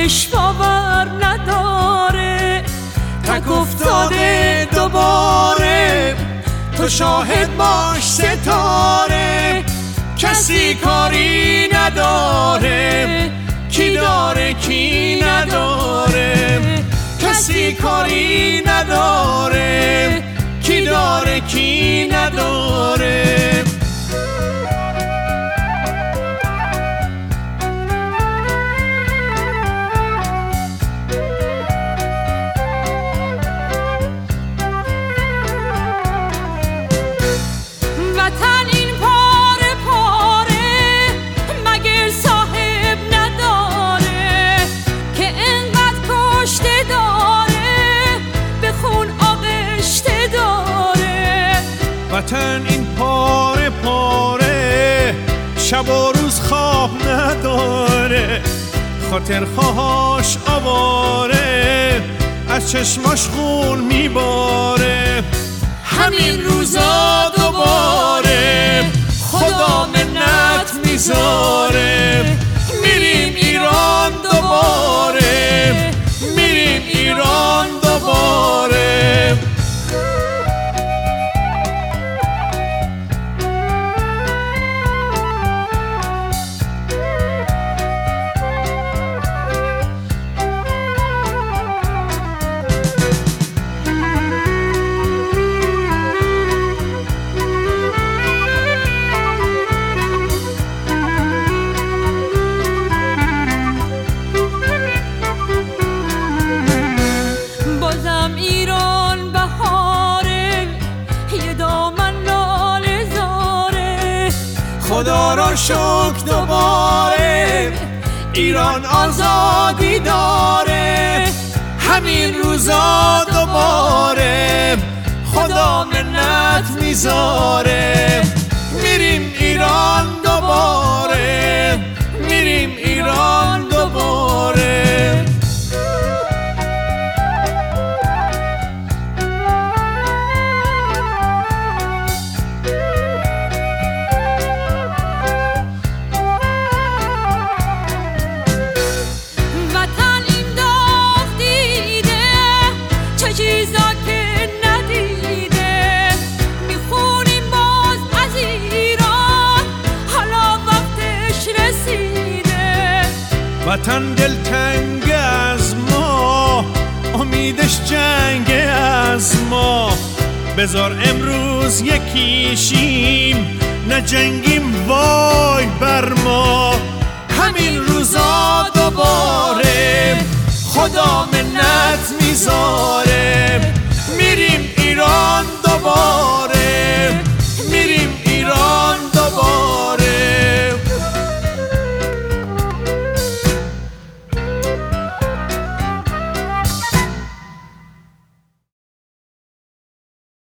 دلش باور نداره، تک افتاده دوباره، تو شاهد باش ستاره. کسی کاری نداره، کی داره کی نداره. کسی کاری نداره، کی داره کی نداره. وطن این پاره پاره مگر صاحب نداره، که انقدر کشته داره به خون آغشته داره. وطن این پاره پاره شب و روز خواب نداره، خاطرخواهاش آواره، از چشماش خون میباره. همین روزا دوباره خدا منت میذاره. میریم ایران دوباره، میریم ایران دوباره. خدا را شکر دوباره ایران آزادی داره. همین روزا دوباره خدا منت میذاره. میریم ایران دوباره، میریم ایران دوباره. وطن دلتنگ از ما، امیدش جنگ از ما. بذار امروز یکیشیم، نجنگیم وای بر ما. همین روزا دوباره خدا منت میذاره. میریم ایران